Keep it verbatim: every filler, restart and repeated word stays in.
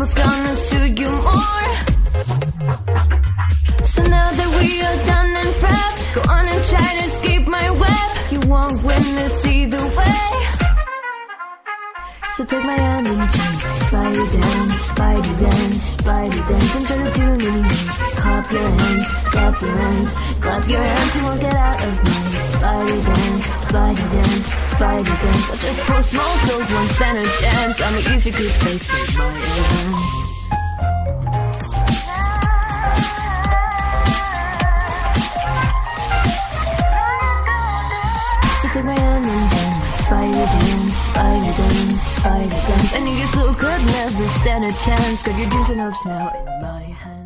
what's gonna suit you more. So now that we are done and prepped, go on and try to escape my web. You won't witness either way. So take my hand and jump, spider dance, spider dance, spider dance. Don't try to do me. Clap your hands, clap your hands, clap your hands. You won't get out of my spider dance, spider dance, spider dance. I'll just pull small souls, one stand a chance. I'ma use your good face for my hands. So take my hand and dance, spider dance, spider dance, spider dance. And you get so good, never stand a chance. Got your dreams and hopes now in my hands.